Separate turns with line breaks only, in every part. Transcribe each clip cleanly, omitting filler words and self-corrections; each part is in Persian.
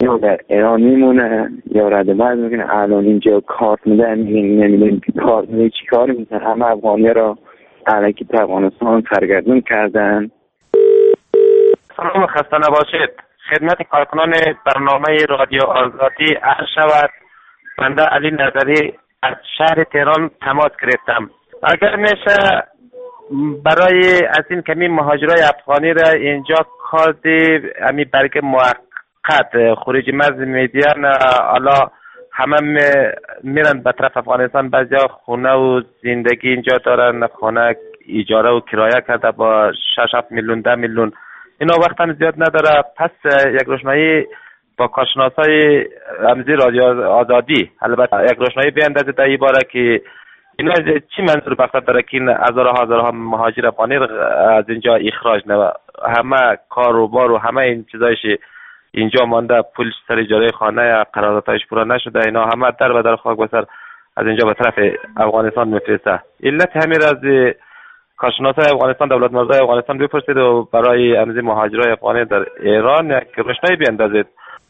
یا در ایران میمونه یا رد بعد میکنه. الان اینجا کارت میدن، نمیدونیم که کارت میده چی کار میکنه. همه افغانی را علیکی به افغانستان سرگردون کردن.
سلام، خسته نباشید. خدمت کارکنان برنامه رادیو آزادی عرض شود. بنده علی نظری از شهر تهران تماس گرفتم. اگر میشه برای از این کمی مهاجرای افغانی را اینجا کارت امی برگ موقت خروج مرز میدین، حالا همه میرن به طرف افغانستان، بعضیا خونه و زندگی اینجا دارن، خونه اجاره و کرایه کرده با 6-7 میلیون 10 میلیون، اینا وقت هم زیاد نداره. پس یک روشنایی با کارشناسای امزی رادیو آزادی البته یک روشنایی بیاندازه در این باره که اینا چی منظور بخشد داره که این هزارها مهاجر افغانی از اینجا اخراج نه، همه کار و بار و همه این چیزایش اینجا مانده، پول سر اجاره خانه قراردادش پورا نشده، اینا همه در به در خاک بسر از اینجا به طرف افغانستان میفرسته. علت همین از کارشناسای افغانستان، دولت مردای افغانستان بپرسید و برای امزی مهاجرای افغانی در ایران یک روشنایی بیاندازید.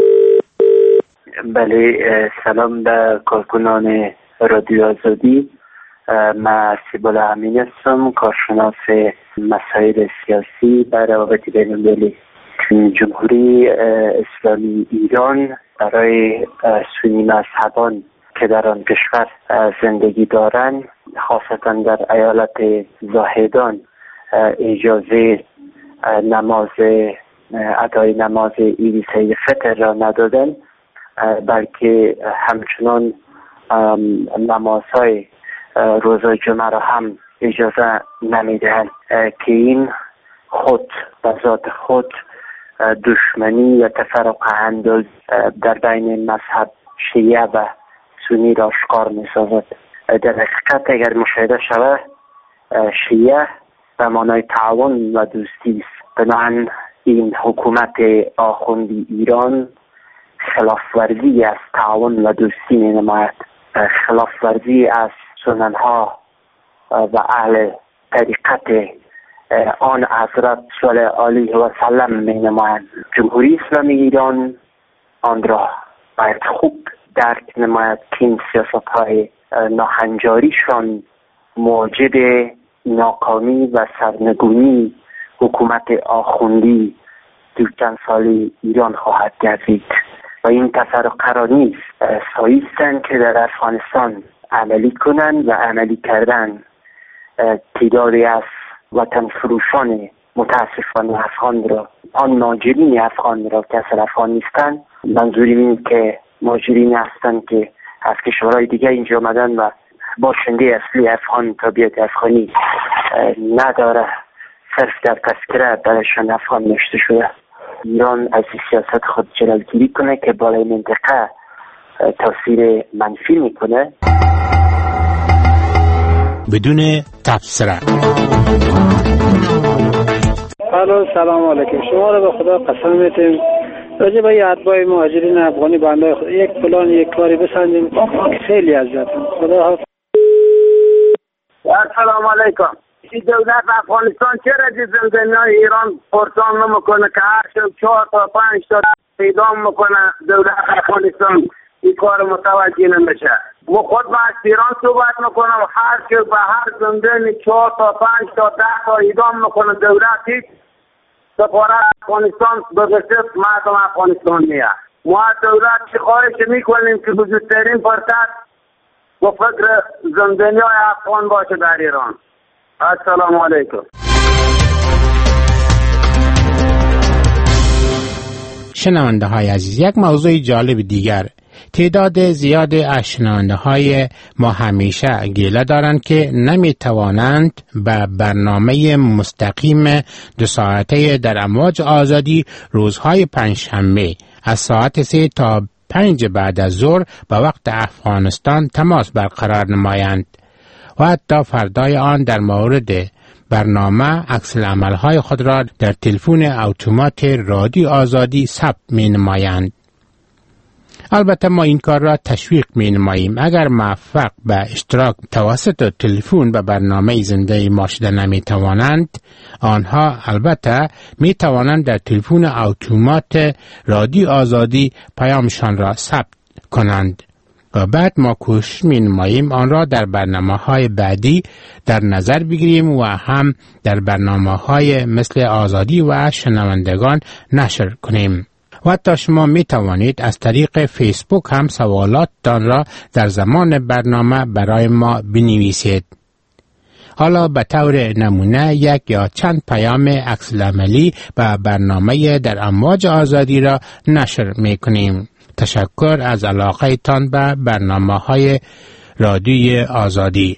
بله، سلام به کارکنان رادیو آزادی. من سیبالا امین هستم، کارشناس مسائل سیاسی و روابط بین‌المللی. جمهوری اسلامی ایران برای سنی مذهبان که در آن کشور زندگی دارند، خاصتا در ایالت زاهدان، اجازه ادای نماز عید سید فطر را ندادن، بلکه همچنان نمازهای روزای جمعه را هم اجازه نمیدهند که این خود به ذات خود دشمنی و تفرق انداز در بین مذهب شیعه و سنی را آشکار می‌سازد. در حقیقت اگر مشاهده شود، شیعه به معنای تعاون و دوستی است. بنابراین این حکومت آخوندی ایران خلاف‌ورزی از تعاون و دوستی می‌نماید، خلاف‌ورزی از سنن‌ها و اهل طریقت آن حضرت صلی الله علیه و سلم می‌نمایند. جمهوری اسلامی ایران آن را باید خوب درک نماید که این سیاست‌های ناهنجاریشان موجب ناکامی و سرنگونی حکومت آخوندی چند سالی ایران خواهد گردید و این تصور قرار نیست سایستن که در افغانستان عملی کنند و عملی کردن. تعدادی از وطن فروشان متاسفانه افغان را، آن مهاجرین افغان را که اصل افغان نیستند، منظوریم این که مهاجرین هستند که از کشورهای دیگه اینجا آمدن و باشنده اصلی افغان، طبیعت افغانی نداره، صرف در تذکره برایشان افغان نوشته شده. ایران از این سیاست خود جلوگیری کنه که بالای منطقه تاثیر منفی میکنه.
بدون تبصره.
سلام علیکم. شما را به خدا قسم میتیم راجع به اتباع مهاجرین افغانی بنده خدا یک پلان یک کاری بسنجیم. خیلی عزتم. خدا حافظ.
السلام علیکم. این دولت افغانستان چرا زندانیای ایران پرسان نمیکنه که هر شب 4 تا 5 تا اعدام میکنه؟ دولت افغانستان این کار متوجه نمیشه. ما خود با ایران صحبت میکنم، هر شب به هر زندانی 4 تا 5 تا 10 تا اعدام میکنه دولت. هیچ سفارت افغانستان به گشت مردم افغانستان نیست. ما دولت چه خواهش میکنیم که بزرگترین فرصت و فکر زندانیای افغان باشه در ایران. السلام علیکم.
شنونده های عزیز، یک موضوع جالب دیگر، تعداد زیاد از شنونده های ما همیشه گله دارند که نمی توانند به برنامه مستقیم 2 ساعته در امواج آزادی روزهای پنجشنبه از ساعت 3 تا 5 بعد از ظهر به وقت افغانستان تماس برقرار نمایند و حتی فردای آن در مورد برنامه عکس العمل‌های خود را در تلفن اتومات رادیو آزادی ثبت می نمایند. البته ما این کار را تشویق می نماییم. اگر موفق به اشتراک توسط تلفن به برنامه زنده ما شده نمی توانند، آنها البته می توانند در تلفن اتومات رادیو آزادی پیامشان را ثبت کنند و بعد ما کوشش می نماییم آن را در برنامه‌های بعدی در نظر بگیریم و هم در برنامه‌های مثل آزادی و شنوندگان نشر کنیم. و حتی شما می توانید از طریق فیسبوک هم سوالاتتان را در زمان برنامه برای ما بنویسید. حالا به طور نمونه یک یا چند پیام عکس‌العملی به برنامه در امواج آزادی را نشر می کنیم. تشکر از علاقه تان به برنامه‌های رادیوی آزادی.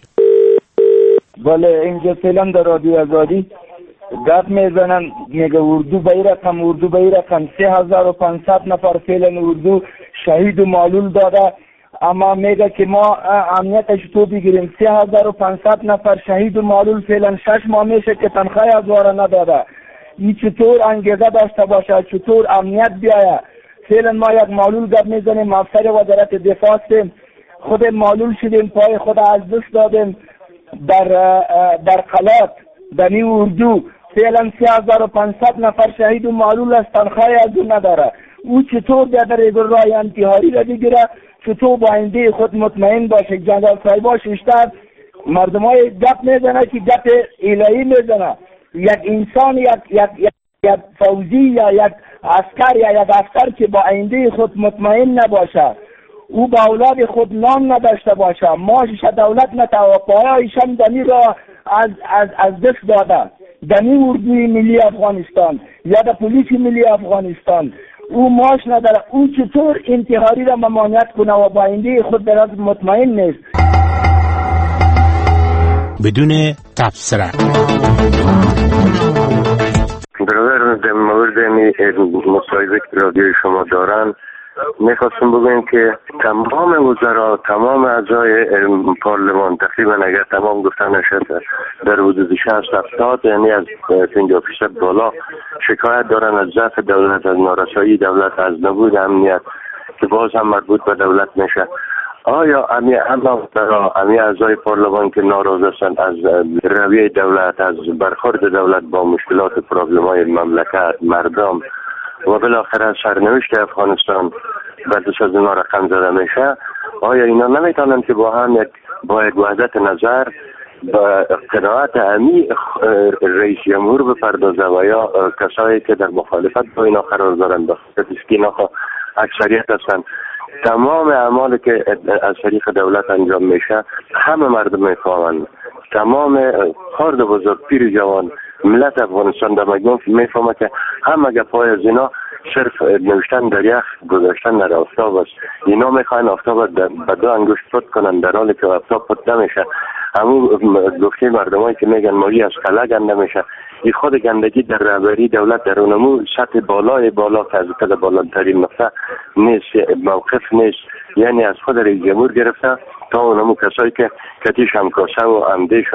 بله، اینجا فعلا در رادیو آزادی گپ میزنن، میگه اردو به این رقم 3500 نفر فعلا اردو شهید و معلول داده، اما میگه که ما امنیتش تو بگیریم. 3500 نفر شهید و معلول فعلا 6 ماه میشه که تنخواه از واره نداده. این چطور انگیزه داشته باشه، چطور امنیت بیایه؟ فعلا ما یک معلول گپ میزنیم، افسر وزارت دفاع هستیم، خود معلول شدیم، پای خود از دست دادیم در قلات دنی اردو. فعلا 3500 نفر شهید و معلول است، تنخواهی از اون نداره. او چطور در راه انتحاری را بگیره، چطور با آینده خود مطمئن باشه؟ جنرال صاحبا ششتر مردم های گپ میزنه که گپ الهی میزنه. یک انسان، یک فوزی یا یک عسکر یا یک افسر که با آینده خود مطمئن نباشه، او با اولاد خود نام نداشته باشه، معاشش دولت نتوه، پایایشان دمی را از دست داده، دمی اردوی ملی افغانستان یا در پلیس ملی افغانستان او معاش نداره، او چطور انتحاری را ممانعت کنه و با آینده خود در مطمئن نیست؟
بدون تبصره
برادر، در مورد مصاحبه که رادیوی شما دارن میخواستم بگویم که تمام وزرا، تمام اعضای پارلمان تقریبا اگر تمام گفتن نشده در حدود 60-70 یعنی از 50% بالا شکایت دارن از ضعف دولت، از نارسایی دولت، از نبود امنیت که باز هم مربوط به دولت میشه. آیا امی اعضای پارلمان که ناراض هستند از رویه دولت، از برخورد دولت با مشکلات و پرابلم‌های مملکت، مردم و بالاخره سرنوشت افغانستان بعد از اونا رقم زده میشه، آیا اینا نمیتونن که با هم یک وحدت نظر با قناعت عمیق رئیس جمهور بپردازه و یا کسایی که در مخالفت با اینا قرار دارن بخاطر که اینا اکثریت هستن، تمام اعمالی که از طریق دولت انجام میشه همه مردم میفهمن، تمام خرد بزرگ پیر جوان ملت افغانستان در مجموع میفهمه که همه گپای از اینا صرف نوشتن در یخ گذاشتن در آفتاب است. اینا میخواین آفتاب به 2 انگشت پت کنن در حالی که آفتاب پت نمیشه. همون گفته مردمایی که میگن ماهی از قلعه گنده میشه، این خود گندگی در رهبری دولت در اونمو سطح بالا که از کل بالاترین نقطه نیست، موقف نیست، یعنی از خود رئیس جمهور گرفته تا اونمو کسایی که کتیش هم کاسه و اندیش و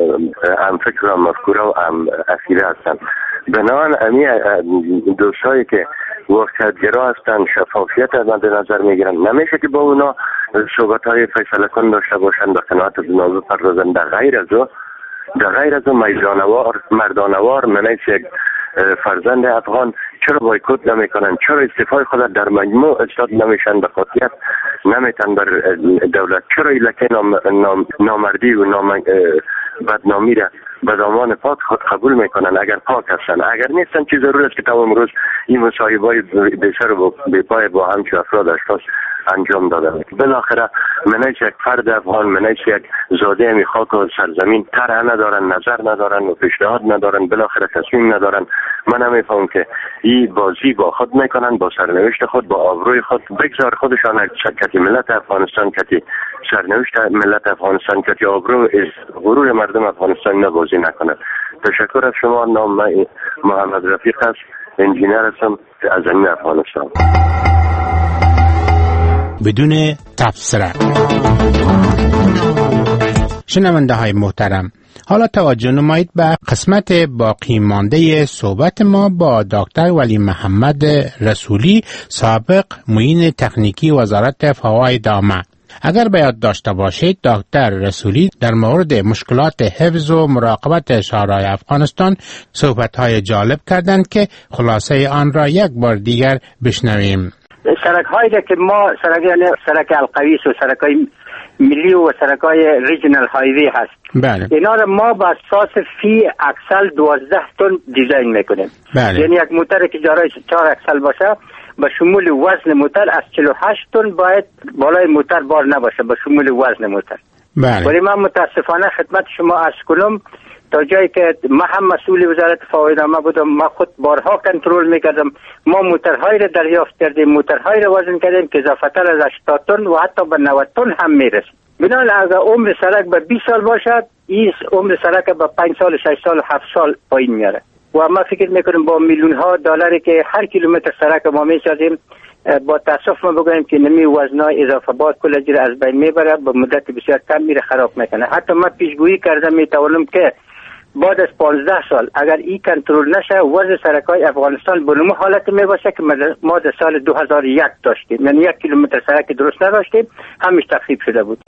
هم فکر و هم مفکوره و هم اخیره هستن. بنابراین امی دوستایی که واقعیت‌گرا هستن شفافیت مد نظر میگیرن، نمیشه که با اونا صحبت‌های فیصله کن داشته باشن، به قناعت اونا بپردازن. در غیر از مردانوار منیش یک فرزند افغان چرا بایکوت نمیکنن، چرا استعفای خود در مجموع اجراد نمیشن، به خاطر نمیتن بر دولت، چرا لکه نامردی و بدنامی را به دامان پاک خود قبول میکنن اگر پاک هستن. اگر نیستن چی ضرور است که تا امروز این مصاحبه‌های بیشتر و بی‌پای با همچه افراد اشخاص انجام دادن. بالاخره منیش یک فرد افغان، منیش یک زاده می خاک و سرزمین طرح ندارن، نظر ندارن و پیشنهاد ندارن، بالاخره تصمیم ندارن. من نمیفهم که این بازی با خود میکنن، با سرنوشت خود، با آبروی خود. بگذار خودشان کتی ملت افغانستان، کتی سرنوشت ملت افغانستان، کتی آبرو غرور مردم افغانستان نبازی نکنن. تشکر از شما. نام محمد رفیق است، انجینر هستم از زمین افغانستان.
بدون تبصره. شنونده های محترم، حالا توجه نمایید به قسمت باقی مانده صحبت ما با دکتر ولی محمد رسولی، سابق معین تکنیکی وزارت فوای دامه. اگر به یاد داشته باشید دکتر رسولی در مورد مشکلات حفظ و مراقبت شهرهای افغانستان صحبت‌های جالب کردند که خلاصه آن را یک بار دیگر بشنویم.
سرک‌هایی که ما سرک القویس و سرک‌های ملی و سرک‌های ریجنال هایوی هست،
بله.
اینا را ما با اساس فی اکسل 12 تن دیزاین میکنیم.
بله.
یعنی یک موتر که دارای 4 اکسل باشه به شمول وزن موتر از 48 تن باید بالای موتر بار نباشه به شمول وزن موتر.
بله.
ولی من متاسفانه خدمت شما عرض کنم تا جایی که من هم مسئول وزارت فوای دامه بودم، من خود بارها کنترل میکردم، ما موترهایی را دریافت کردیم، موترهایی را وزن کردیم که اضافتر از 80 تن و حتی به 90 تن هم میرسید. بنابراین اگر عمر سرک به 20 سال باشد، این عمر سرک به 5 سال 6 سال 7 سال پایین میاره و ما فکر میکنیم با میلیون ها دلاری که هر کیلومتر سرک ما میسازیم، با تاسف ما بگوییم که نمی وزنای اضافه بار کل جیر از بین میبره، به مدت بسیار کم میره خراب میکنه. حتی ما پیشگویی کردم میتوانم که بعد از 15 سال اگر این کنترل نشه وزن سرک‌های افغانستان به نوع حالت میباشه که ما در سال 2001 داشتیم، یعنی 1 کیلومتر سرک درست نداشتیم، همش تخریب شده بود.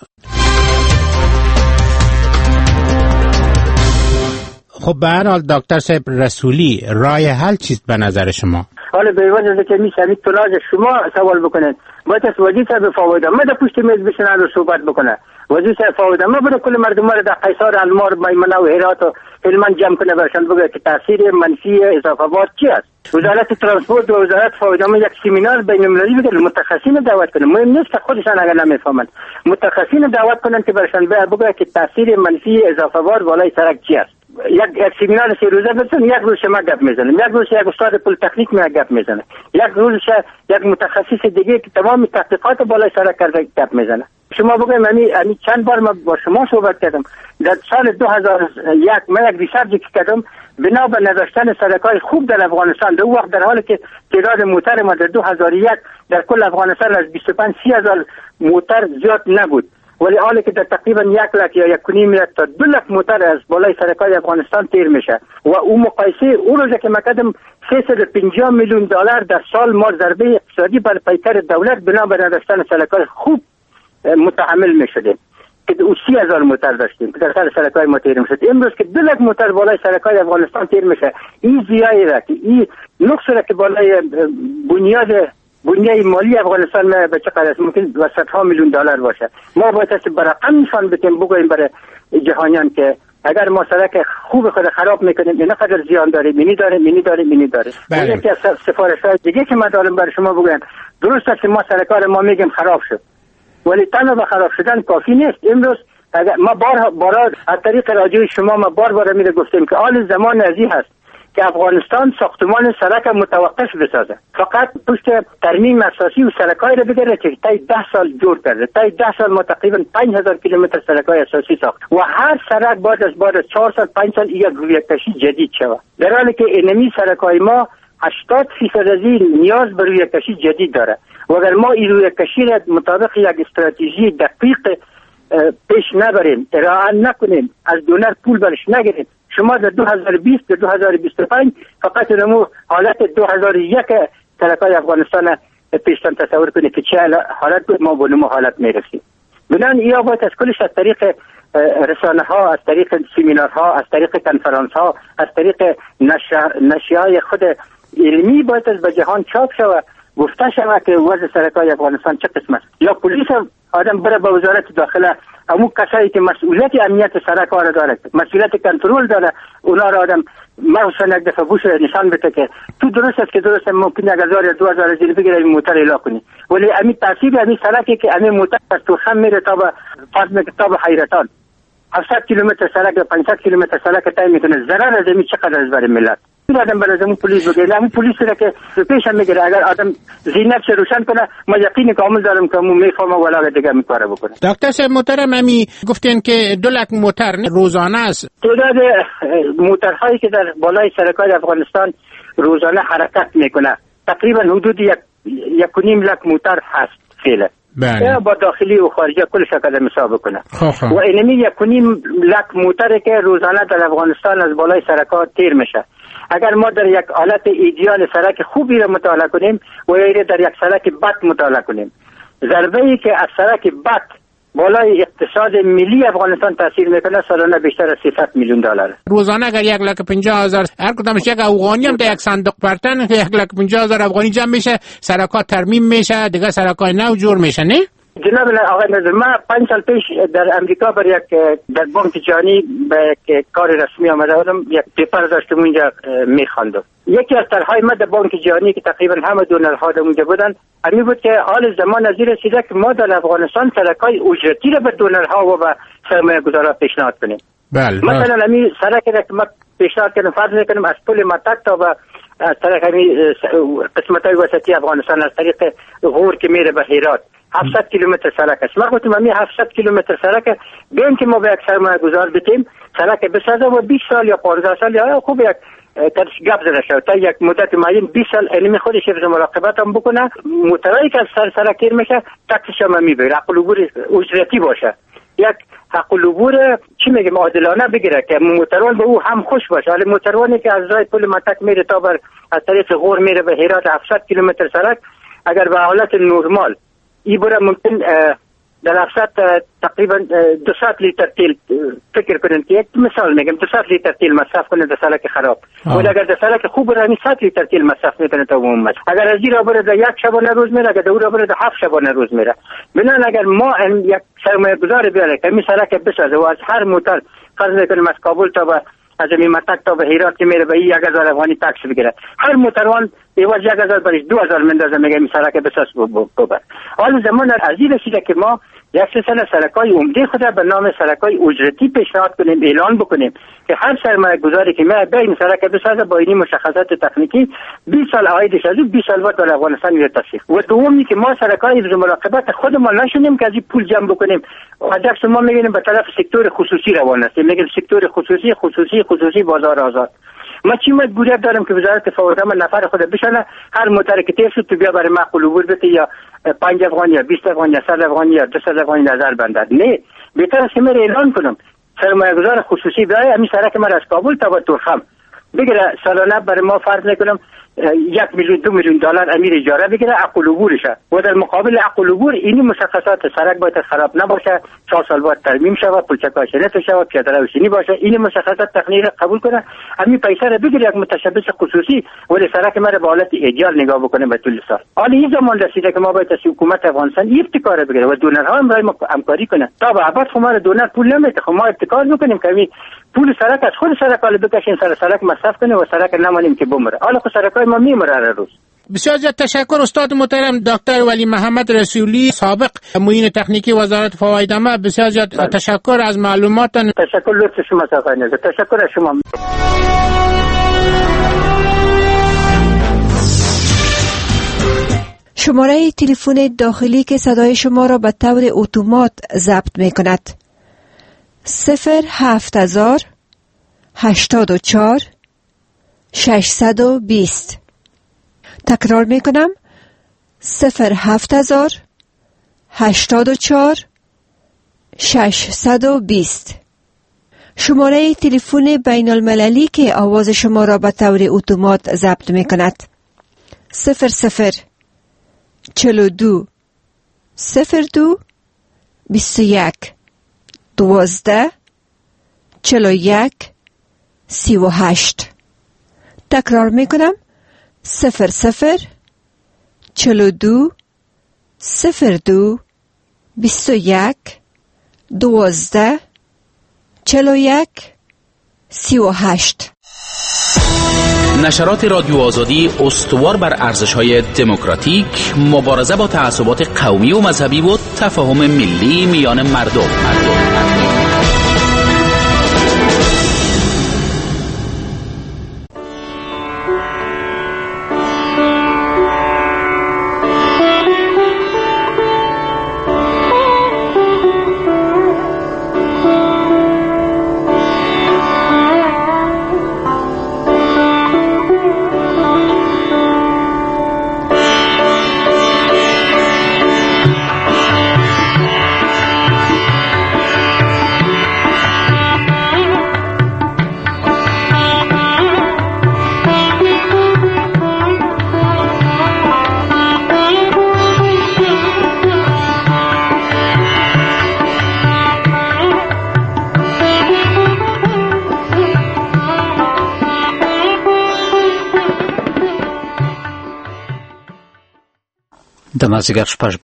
خب به هر حال دکتر صاحب رسولی، راه حل چیست به نظر شما؟
حالا به وجه که میشوید توناژ شما سوال بکنید، باید از وزیر صاحب فوای دامه در پشت میز بشینن و صحبت بکنه. وزیر صاحب فوای دامه بده کل مردم را در قیصار، المار، میمنه و هرات و هلمند جمع کنه برشان بگه که تاثیر منفی اضافه بار چی است. وزارت ترانسپورت و وزارت فوای دامه یک سمینار بین المللی بگه، متخصصین دعوت کنه. مهم نیست که خودشان اگر نمیفهمند، متخصصین دعوت کنن که برشان بگه که تاثیر منفی اضافه بار بالای سرک چی است. یک سمینار 3 روزه بزن، یک روز ما گپ میزنیم، یک روز یک استاد پل تکنیک می گپ میزنه، یک روز یک متخصص دیگه که تمام تحقیقات بالای سرک کرده گپ میزنه. شما بگویم امی چند بار ما با شما صحبت کردم. در سال 2001 من یک ریسرچ کردم بنا به نداشتن سرک‌های خوب در افغانستان. در وقت در حالی که تعداد موتر ما در 2001 در کل افغانستان از 25-30 هزار موتر زیاد نبود، ولی حالی که در تقریبا 1 لک یا 1.5 میلیون تا 2 لک موتر از بالای سرک‌های افغانستان تیر میشه و اون مقایسه اون روزه که ما کردم 350 میلیون دلار در سال ما ضربه اقتصادی بر پیکر دولت بنا به نداشتن سرک‌های خوب متحمل میشدیم که 30,000 موتر داشتیم که در سر سرک‌های ما تیر میشد. امروز که 2 لک موتر بالای سرک‌های افغانستان تیر میشه، این زیایی را که این نقص را که بالای بنیاد مالی افغانستان به چقدر است، ممکن به صدها میلیون دلار باشه. ما باید است برقم نشان بدیم، بگوییم برای جهانیان که اگر ما سرک خوب خود خراب میکنیم اینا قدر زیان داره، مینی داره. یکی از سفارش‌های دیگه که ما دارم برای شما بگویم، درست است که ما سرکار ما میگیم خراب شد، ولی تنها به خراب شدن کافی نیست. امروز اگر ما بارها از طریق رادیوی شما ما بار میره گفتیم که آن زمان ازی هست که افغانستان ساختمان سرک متوقف بسازه، فقط پشت ترمیم اساسی و سرکای رو بگیره که تا 10 سال جور کرده. تا 10 سال ما تقریبا 5000 کیلومتر سرکای اساسی ساخت و هر سرک بعد از 4 سال 5 سال یک رویکشی جدید شود، در حالی که اینمی سرکای ما 80% از این نیاز به رویکشی جدید داره و اگر ما این رویکشی را مطابق یک استراتژی دقیق پیش نبریم، ارائه نکنیم، از دونر پول برش نگیریم، شما در 2020 تا 2025 فقط نمو حالت 2001 سرکای افغانستان پیشتن تصور کنید که چه حالت بود، ما به نمو حالت میرسیم. بنابراین یا باید از کلش از طریق رسانه ها، از طریق سمینارها، از طریق کنفرانس ها، از طریق نشریه‌های خود علمی باید از به جهان چاپ شود، گفته شود که وضع سرکای افغانستان چه قسم است. یا پلیس آدم بره به وزارت داخله، همون کسایی که مسئولیت امنیت سرک ها را داره، مسئولیت کنترل داره، اونا را آدم مثلا یک دفعه گوش نشان بده که تو درست است که درست ممکن 1000 یا 2000 زیر بگیره این موتر اعلام کنی، ولی همین تاثیر همین سرکی که همین موتر از تورخم میره تا به فاطمه کتاب حیرتان 700 کیلومتر سرک یا 500 کیلومتر سرک طی میکنه، ضرر از این چقدر از برای ملت. آدم برای همون پلیس بگیره، همون پلیس را که پیش هم میگیره، اگر آدم ذهنش روشن کنه ما یقین کامل دارم که همون میفهمه ولا دیگه میکاره بکنه.
دکتر صاحب محترم، همی گفتین که 2 لک موتر روزانه است. تعداد
موترهایی که در بالای سرکای افغانستان روزانه حرکت میکنه تقریبا حدود 1.5 لک موتر هست فعلا.
بله.
با داخلی و خارجی کلش قدم حساب کنه.
خواه.
و اینمی 1.5 لک موتره که روزانه در افغانستان از بالای سرکات تیر میشه. اگر ما در یک حالت ایدئال سرک خوبی را مطالعه کنیم و یا در یک سرک بد مطالعه کنیم، ضربه‌ای که از سرک بد بالای اقتصاد ملی افغانستان تاثیر میکنه سالانه بیشتر از 300 میلیون دلار.
روزانه اگر 1,50,000 هر کدامش یک افغانی هم در یک صندوق پرتن 1,50,000 افغانی جمع میشه، سرکات ترمیم میشه، دیگه سرکای نو جور میشه. نه
جناب آقای نظر، ما 5 سال پیش در امریکا در بانک جهانی به کار رسمی آمده بودم، یک پیپر داشتم اونجا میخواندم. یکی از طرحهای ما در بانک جهانی که تقریبا همه دونرها در اونجا بودن همین بود که حال زمان از این رسیده که ما در افغانستان سرکای اجرتی را به دونرها و به سرمایه گذارا پیشنهاد کنیم.
بله.
مثلا همین سرکی را که ما پیشنهاد کردم، فرض میکنیم از پل متک تا به طرف همین قسمت‌های وسطی افغانستان از طریق غور که میره به هرات 700 کیلومتر سرک است. ما گفتیم همین 700 کیلومتر سرک بین که ما به یک سرمایه گذار بدیم سرک بسازه و 20 سال یا 15 سال یا خوب یک ترش گپ زده شد تا یک مدت معین 20 سال علمی خودش حفظ مراقبت هم بکنه، موتورایی که از سرک تیر میشه تکسش هم میبره، عقل عبور اجرتی باشه، یک حق العبور چی میگم عادلانه بگیره که موتروان به او هم خوش باشه. حالا موتروانی که از راه پل متک میره تا بر از طریق غور میره به هرات 700 کیلومتر سرک، اگر به حالت نرمال این بره ممکن در 700 تقریبا 200 لیتر تیل فکر کنن که یک مثال میگم 200 لیتر تیل مصرف کنه در سرک خراب، ولی اگر در سرک خوب رانی 100 لیتر تیل مصرف میکنه تا عموما. اگر از این را بره در یک شبانه روز میره، اگر در اون را بره در 7 شبانه روز میره. بنابراین اگر ما یک سرمایه گذار بیاره که این سرک بسازه و از هر موتور فرض میکنیم از کابل تا به از این متک تا به هرات که میره به 1000 افغانی تاکس بگیره، هر موتروان ایواز 1000 برش 2000 مندازه میگه این سرک بساز ببر. حال زمان از این رسیده که ما یک سلسله سرکای عمده خود به نام سرکای اجرتی پیشنهاد کنیم، اعلان بکنیم که هر سرمایه گذاری که میاد به این سرک بسازه با این مشخصات تکنیکی 20 سال عایدش از 20 سال بعد در افغانستان میاد تصفیه. و دومی که ما سرکای حفظ مراقبت خودمان نشونیم که از این پول جمع بکنیم و عکس ما میگیم به طرف سکتور خصوصی روان است، میگیم سکتور خصوصی بازار آزاد. ما چی مجبوریت دارم که وزارت فواد ما نفر خود بشنه هر موتر که تیر شد تو بیا برای معقول عبور بده یا 5 افغانی یا 20 افغانی یا 100 افغانی یا 200 افغانی نظر بندد. نه، بهتر است که من اعلان کنم سرمایه گذار خصوصی بیای همین سرک ما از کابل تا به تورخم بگیره، سالانه برای ما فرض میکنم 1 میلیون 2 میلیون دلار امیر اجاره بگیره، عقل عبورشه و در مقابل عقل عبور این مشخصات سرک باید خراب نباشه، 4 سال بعد ترمیم شود، پلچکاش نتو شود، پیاده رو سینی باشه، این مشخصات تکنیکی قبول کنه، همین پیسه رو بگیره یک متشبث خصوصی ولی سرک ما به حالت ایدئال نگاه بکنه به طول سال. حالا این زمان رسیده که ما باید از حکومت افغانستان ابتکار بگیره و دونرها هم برای ما همکاری کنه تا به بعد ما دونر پول نمیده، ما ابتکار بکنیم که پول سرک از خود سرک حالا بکشین سرک مصرف کنه و سرک نمانیم که بمره. حالا خود سرکای ما میمره هر روز.
بسیار زیاد تشکر استاد محترم دکتر ولی محمد رسولی سابق معین تکنیکی وزارت فوایدامه. بسیار زیاد تشکر از معلوماتتان.
تشکر لطف شما آقای نظر. تشکر از شما.
شماره تلفن داخلی که صدای شما را به طور اتومات ضبط می کند 07000 84 620. تکرار می کنم 07000 84 620. شماره تلفن بین المللی که آواز شما را به طور اتومات ضبط می کند 00 42 02 21 12 41 38. تکرار می کنم 00 42 02 21 12 41 38.
نشرات رادیو آزادی استوار بر ارزش‌های دموکراتیک، مبارزه با تعصبات قومی و مذهبی و تفاهم ملی میان مردم.
د مازدیګر شپږ